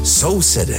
Sousedé.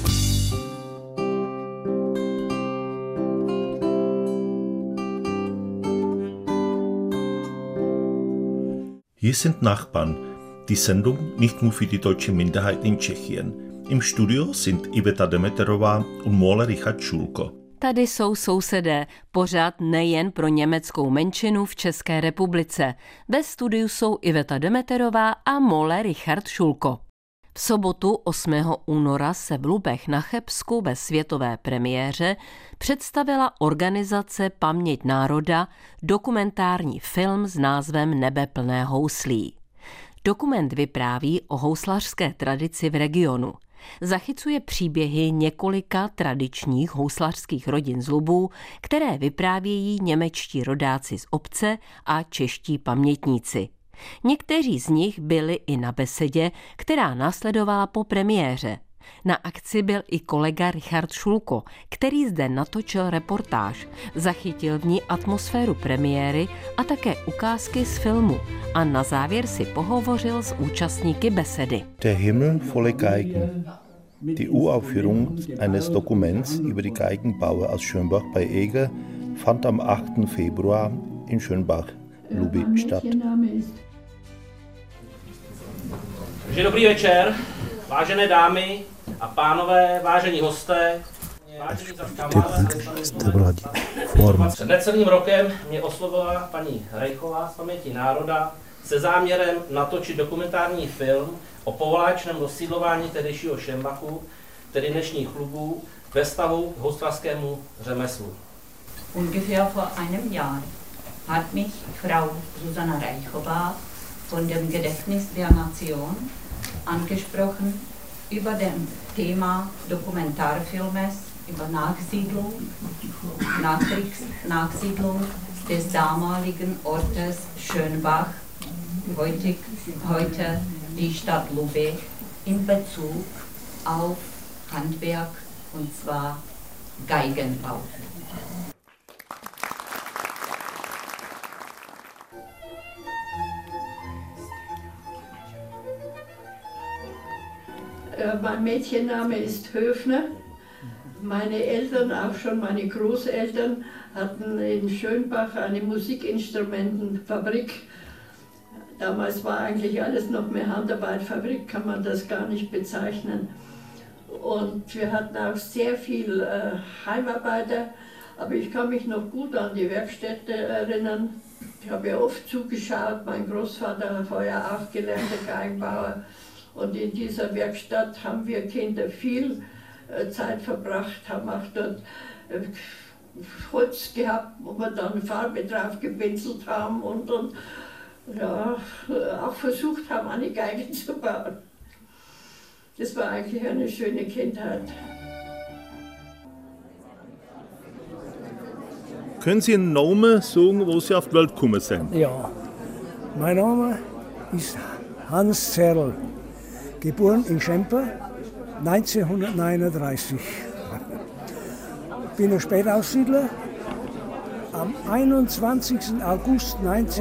Hier sind Nachbarn. Die Sendung nicht nur für die deutsche Minderheit in Tschechien. Im Studio sind Iveta Demeterová und Maler Richard Schulko. Tady jsou sousedé, pořád nejen pro německou menšinu v České republice. Ve studiu jsou Iveta Demeterová a Maler Richard Schulko. V sobotu 8. února se v Lubech na Chebsku ve světové premiéře představila organizace Paměť národa dokumentární film s názvem Nebe plné houslí. Dokument vypráví o houslařské tradici v regionu. Zachycuje příběhy několika tradičních houslařských rodin z Lubů, které vyprávějí němečtí rodáci z obce a čeští pamětníci. Někteří z nich byli i na besedě, která následovala po premiéře. Na akci byl i kolega Richard Schulko, který zde natočil reportáž, zachytil v ní atmosféru premiéry a také ukázky z filmu a na závěr si pohovořil s účastníky besedy. Der Himmel voller Geigen. Die Uraufführung eines Dokuments über die Geigenbauer aus Schönbach bei Eger fand am 8. Februar in Schönbach, Luby, statt. Takže dobrý večer, vážené dámy a pánové, vážení hosté, vážení zastávání. Před necelým rokem mě oslovila paní Rejchová z Paměti národa se záměrem natočit dokumentární film o poválečném rozsídlování tehdejšího Šembachu, tedy dnešních Lubů, ve vztahu k houstlařskému řemeslu. Ungefähr vor einem Jahr hat mich Frau Susanna Reichová von dem Gedächtnis der Nation angesprochen über das Thema Dokumentarfilmes über Nachsiedlung des damaligen Ortes Schönbach, heute die Stadt Lübeck, in Bezug auf Handwerk, und zwar Geigenbau. Mein Mädchenname ist Höfner. Meine Eltern, auch schon meine Großeltern, hatten in Schönbach eine Musikinstrumentenfabrik. Damals war eigentlich alles noch mehr Handarbeit, Fabrik kann man das gar nicht bezeichnen. Und wir hatten auch sehr viel Heimarbeiter, aber ich kann mich noch gut an die Werkstätte erinnern. Ich habe ja oft zugeschaut, mein Großvater war ja auch gelernter Geigenbauer. Und in dieser Werkstatt haben wir Kinder viel Zeit verbracht, haben auch dort Holz gehabt, wo wir dann Farbe drauf gepinselt haben und ja, auch versucht haben, eine Geige zu bauen. Das war eigentlich eine schöne Kindheit. Können Sie einen Namen sagen, wo Sie auf die Welt gekommen sind? Ja, mein Name ist Hans Zerl, geboren in Schemper 1939. Ich bin ein Spätaussiedler. Am 21. August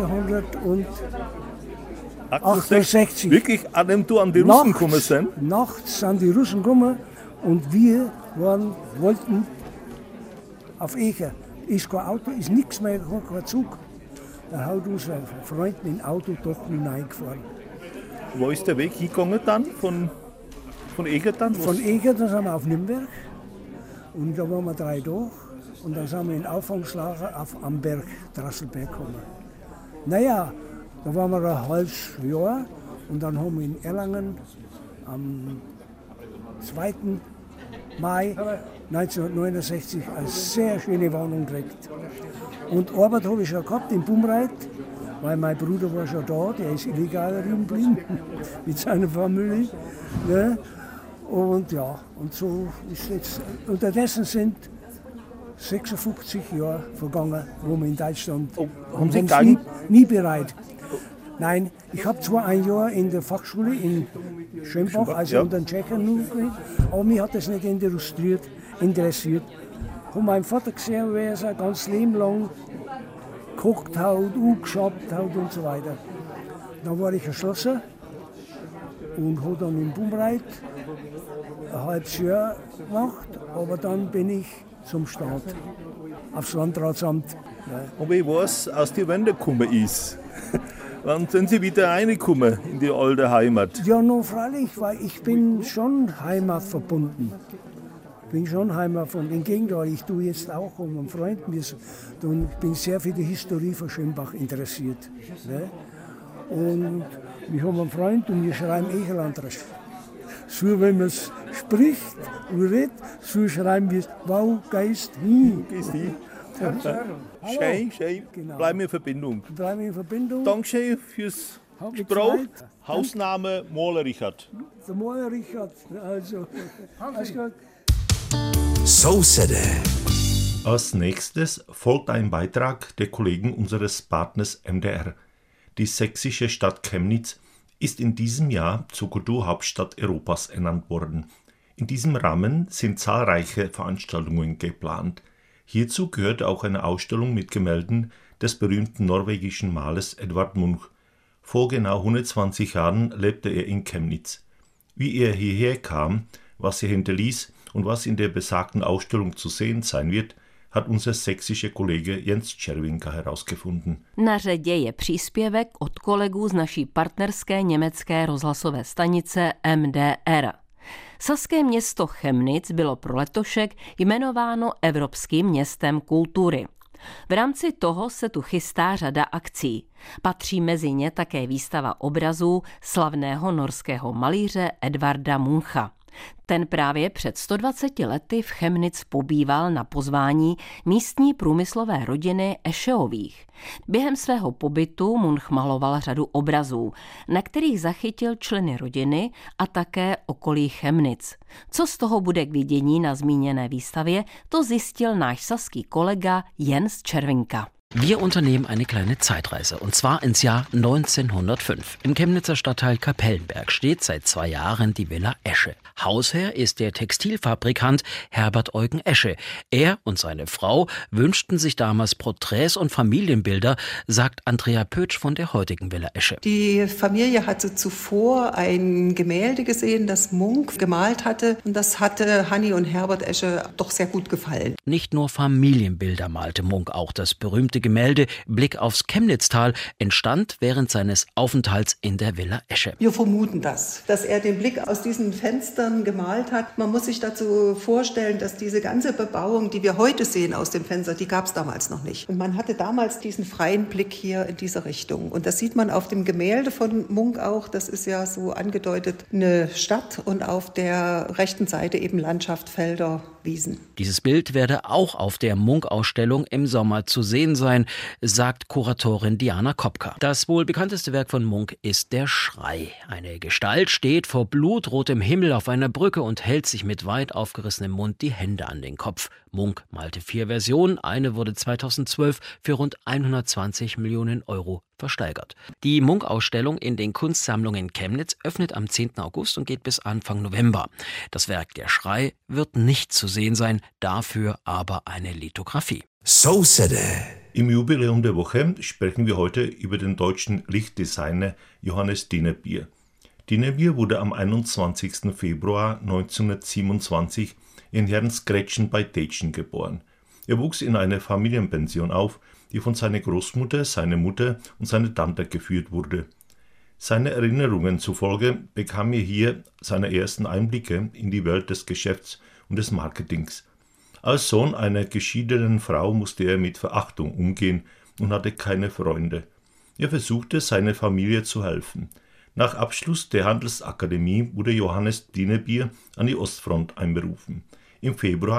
1968. Wirklich, an dem du an die Russen gekommen sind? Nachts sind die Russen gekommen und wir wollten auf Eger. Ist kein Auto, ist nichts mehr, kein Zug. Da hat uns ein Freund mit dem Auto doch hineingefahren. Wo ist der Weg hingegangen dann? Von Eger dann? Von Eger, dann sind wir auf Nürnberg. Und da waren wir 3 Tage. Und dann sind wir in Auffangslager auf Amberg, Drasselberg gekommen. Naja, da waren wir ein halbes Jahr. Und dann haben wir in Erlangen am 2. Mai 1969 eine sehr schöne Wohnung gekriegt. Und Arbeit habe ich schon gehabt in Bumreit, weil mein Bruder war schon da, der ist illegal geblieben mit seiner Familie. Ne? Und ja, und so ist jetzt. Unterdessen sind 56 Jahre vergangen, wo wir in Deutschland haben Sie Geigen? Nie bereit. Nein, ich habe zwar ein Jahr in der Fachschule in Schönbach, also unter den Tschechen nur, aber mich hat das nicht interessiert. Ich habe meinen Vater gesehen, wie er sein ganzes Leben lang gekocht hat, angeschabt hat und so weiter. Dann war ich ein Schlosser und habe dann in Bumreit ein halbes Jahr gemacht, aber dann bin ich zum Staat, aufs Landratsamt. Ja. Und wie war es, aus die Wende gekommen ist? Wann sind Sie wieder reingekommen in die alte Heimat? Ja, nur freilich, weil ich bin schon heimatverbunden. Im Gegenteil, ich tue jetzt auch um einen Freund. Ich bin sehr für die Historie von Schönbach interessiert. Ne? Und wir haben einen Freund und wir schreiben Echelandrecht. So, wenn man es spricht und redet, so schreiben wir es, wow, Geist, hin. Schön. Genau. Bleiben wir in Verbindung. Dankeschön fürs Gespräch. Hausname Maler Richard. Der Maler Richard, also. So City. Als nächstes folgt ein Beitrag der Kollegen unseres Partners MDR. Die sächsische Stadt Chemnitz ist in diesem Jahr zur Kulturhauptstadt Europas ernannt worden. In diesem Rahmen sind zahlreiche Veranstaltungen geplant. Hierzu gehört auch eine Ausstellung mit Gemälden des berühmten norwegischen Malers Edvard Munch. Vor genau 120 Jahren lebte er in Chemnitz. Wie er hierher kam, was er hinterließ und was in der besagten Ausstellung zu sehen sein wird, hat unser sächsischer Kollege Jens Červinka herausgefunden. Na řadě je příspěvek od kolegů z naší partnerské německé rozhlasové stanice MDR. Saské město Chemnitz bylo pro letošek jmenováno Evropským městem kultury. V rámci toho se tu chystá řada akcí. Patří mezi ně také výstava obrazů slavného norského malíře Edvarda Muncha. Ten právě před 120 lety v Chemnitz pobýval na pozvání místní průmyslové rodiny Ešeových. Během svého pobytu Munch maloval řadu obrazů, na kterých zachytil členy rodiny a také okolí Chemnitz. Co z toho bude k vidění na zmíněné výstavě, to zjistil náš saský kolega Jens Červinka. Wir unternehmen eine kleine Zeitreise, und zwar ins Jahr 1905. Im Chemnitzer Stadtteil Kapellenberg steht seit 2 Jahren die Villa Esche. Hausherr ist der Textilfabrikant Herbert Eugen Esche. Er und seine Frau wünschten sich damals Porträts und Familienbilder, sagt Andrea Pötsch von der heutigen Villa Esche. Die Familie hatte zuvor ein Gemälde gesehen, das Munch gemalt hatte, und das hatte Hanni und Herbert Esche doch sehr gut gefallen. Nicht nur Familienbilder malte Munch, auch das berühmte Gemälde Blick aufs Chemnitztal entstand während seines Aufenthalts in der Villa Esche. Wir vermuten dass er den Blick aus diesen Fenstern gemalt hat. Man muss sich dazu vorstellen, dass diese ganze Bebauung, die wir heute sehen aus dem Fenster, die gab es damals noch nicht. Und man hatte damals diesen freien Blick hier in diese Richtung. Und das sieht man auf dem Gemälde von Munch auch. Das ist ja so angedeutet eine Stadt und auf der rechten Seite eben Landschaft, Felder, Wiesen. Dieses Bild werde auch auf der Munch-Ausstellung im Sommer zu sehen sein, sagt Kuratorin Diana Kopka. Das wohl bekannteste Werk von Munch ist der Schrei. Eine Gestalt steht vor blutrotem Himmel auf einer Brücke und hält sich mit weit aufgerissenem Mund die Hände an den Kopf. Munch malte 4 Versionen, eine wurde 2012 für rund 120 Millionen Euro versteigert. Die Munch-Ausstellung in den Kunstsammlungen Chemnitz öffnet am 10. August und geht bis Anfang November. Das Werk Der Schrei wird nicht zu sehen sein, dafür aber eine Lithografie. So City. Im Jubiläum der Woche sprechen wir heute über den deutschen Lichtdesigner Johannes Dinnebier. Dinnebier wurde am 21. Februar 1927 in Herrnskretschen bei Tetschen geboren. Er wuchs in einer Familienpension auf, die von seiner Großmutter, seiner Mutter und seiner Tante geführt wurde. Seinen Erinnerungen zufolge bekam er hier seine ersten Einblicke in die Welt des Geschäfts und des Marketings. Als Sohn einer geschiedenen Frau musste er mit Verachtung umgehen und hatte keine Freunde. Er versuchte, seiner Familie zu helfen. Nach Abschluss der Handelsakademie wurde Johannes Dinnebier an die Ostfront einberufen. Im Februar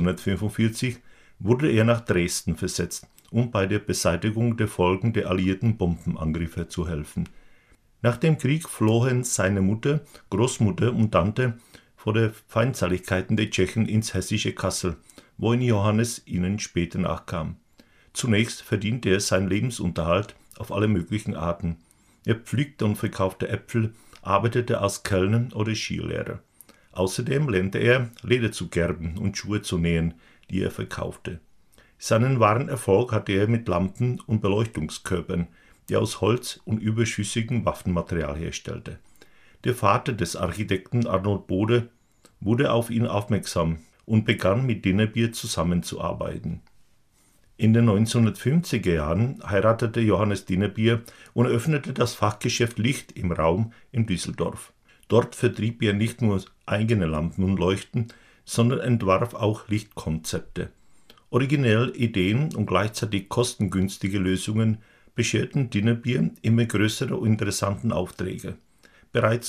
1945 wurde er nach Dresden versetzt, um bei der Beseitigung der Folgen der alliierten Bombenangriffe zu helfen. Nach dem Krieg flohen seine Mutter, Großmutter und Tante vor den Feindseligkeiten der Tschechen ins hessische Kassel, wohin Johannes ihnen später nachkam. Zunächst verdiente er seinen Lebensunterhalt auf alle möglichen Arten. Er pflückte und verkaufte Äpfel, arbeitete als Kellner oder Skilehrer. Außerdem lernte er, Leder zu gerben und Schuhe zu nähen, die er verkaufte. Seinen wahren Erfolg hatte er mit Lampen und Beleuchtungskörpern, die er aus Holz und überschüssigem Waffenmaterial herstellte. Der Vater des Architekten Arnold Bode wurde auf ihn aufmerksam und begann mit Dinnebier zusammenzuarbeiten. In den 1950er Jahren heiratete Johannes Dinnebier und eröffnete das Fachgeschäft Licht im Raum in Düsseldorf. Dort vertrieb er nicht nur eigene Lampen und Leuchten, sondern entwarf auch Lichtkonzepte. Originelle Ideen und gleichzeitig kostengünstige Lösungen bescherten Dinnebier immer größere und interessanten Aufträge. Bereits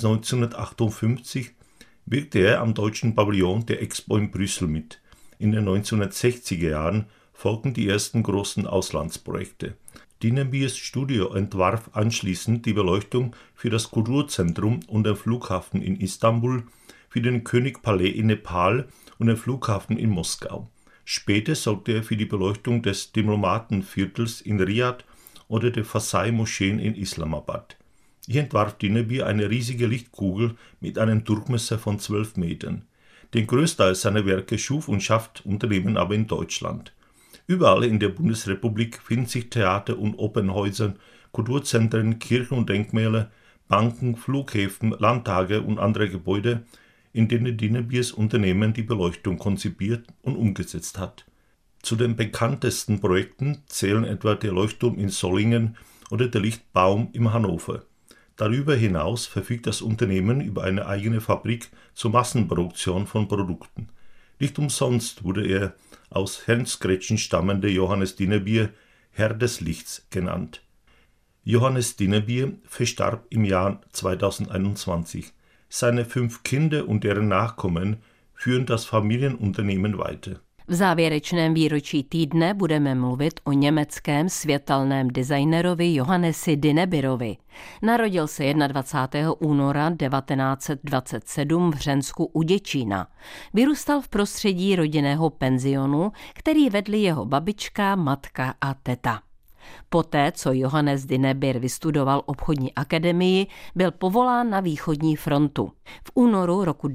1958 wirkte er am deutschen Pavillon der Expo in Brüssel mit. In den 1960er Jahren folgten die ersten großen Auslandsprojekte. Dinnebiers Studio entwarf anschließend die Beleuchtung für das Kulturzentrum und den Flughafen in Istanbul, für den Königpalais in Nepal und den Flughafen in Moskau. Später sorgte er für die Beleuchtung des Diplomatenviertels in Riad oder der Versailles-Moscheen in Islamabad. Hier entwarf Dinnebier eine riesige Lichtkugel mit einem Durchmesser von 12 Metern. Den Großteil seiner Werke schuf und schafft Unternehmen aber in Deutschland. Überall in der Bundesrepublik finden sich Theater und Opernhäuser, Kulturzentren, Kirchen und Denkmäler, Banken, Flughäfen, Landtage und andere Gebäude, in denen Dinnebiers Unternehmen die Beleuchtung konzipiert und umgesetzt hat. Zu den bekanntesten Projekten zählen etwa der Leuchtturm in Solingen oder der Lichtbaum in Hannover. Darüber hinaus verfügt das Unternehmen über eine eigene Fabrik zur Massenproduktion von Produkten. Nicht umsonst wurde er aus Herrnskretschen stammender Johannes Dinnebier Herr des Lichts genannt. Johannes Dinnebier verstarb im Jahr 2021. Seine 5 Kinder und deren Nachkommen führen das Familienunternehmen weiter. V závěrečném výročí týdne budeme mluvit o německém světelném designerovi Johannesi Dinnebirovi. Narodil se 21. února 1927 v Hřensku u Děčína. Vyrůstal v prostředí rodinného penzionu, který vedli jeho babička, matka a teta. Poté, co Johannes Dinnebir vystudoval obchodní akademii, byl povolán na východní frontu. V únoru roku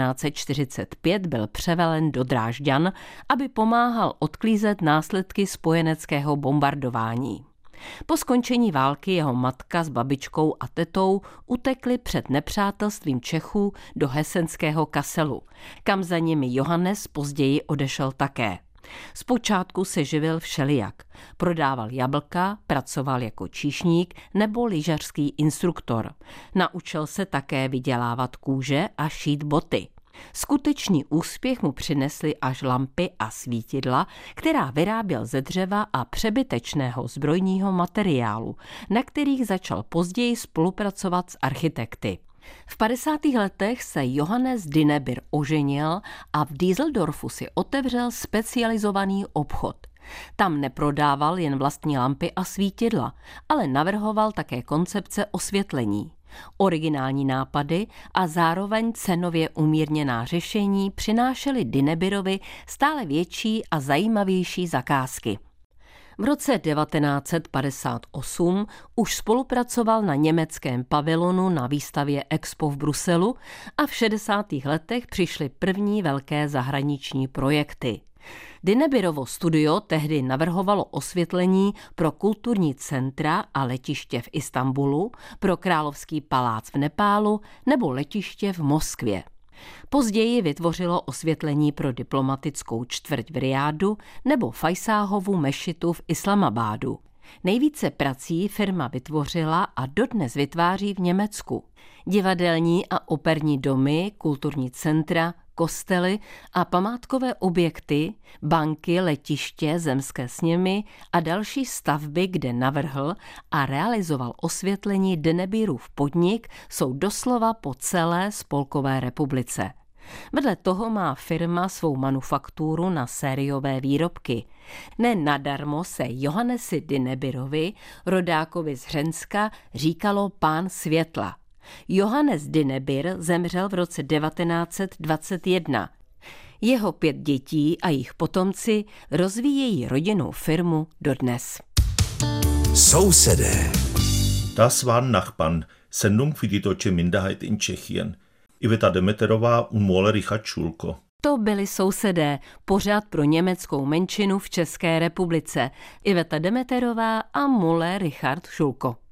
1945 byl převelen do Drážďan, aby pomáhal odklízet následky spojeneckého bombardování. Po skončení války jeho matka s babičkou a tetou utekli před nepřátelstvím Čechů do hesenského Kasselu, kam za nimi Johannes později odešel také. Zpočátku se živil všelijak. Prodával jablka, pracoval jako číšník nebo lyžařský instruktor. Naučil se také vydělávat kůže a šít boty. Skutečný úspěch mu přinesly až lampy a svítidla, která vyráběl ze dřeva a přebytečného zbrojního materiálu, na kterých začal později spolupracovat s architekty. V 50. letech se Johannes Dinnebir oženil a v Düsseldorfu si otevřel specializovaný obchod. Tam neprodával jen vlastní lampy a svítidla, ale navrhoval také koncepce osvětlení. Originální nápady a zároveň cenově umírněná řešení přinášely Dinnebirovi stále větší a zajímavější zakázky. V roce 1958 už spolupracoval na německém pavilonu na výstavě Expo v Bruselu a v 60. letech přišly první velké zahraniční projekty. Dinnebirovo studio tehdy navrhovalo osvětlení pro kulturní centra a letiště v Istanbulu, pro Královský palác v Nepálu nebo letiště v Moskvě. Později vytvořilo osvětlení pro diplomatickou čtvrť v Riádu nebo Fajsáhovu mešitu v Islamabádu. Nejvíce prací firma vytvořila a dodnes vytváří v Německu. Divadelní a operní domy, kulturní centra, kostely a památkové objekty, banky, letiště, zemské sněmy a další stavby, kde navrhl a realizoval osvětlení Dinnebirův podnik, jsou doslova po celé Spolkové republice. Vedle toho má firma svou manufakturu na sériové výrobky. Ne nadarmo se Johannesi Dinnebirovi, rodákovi z Hřenska, říkalo pán světla. Johannes Dinnebir zemřel v roce 1921. Jeho 5 dětí a jejich potomci rozvíjejí rodinnou firmu dodnes. Sousedé. Das waren Nachbarn, Sendung für die deutsche Minderheit in Tschechien. Iveta Demeterová und Moller Richard Schulko. To byli Sousedé, pořad pro německou menšinu v České republice. Iveta Demeterová a Moller Richard Schulko.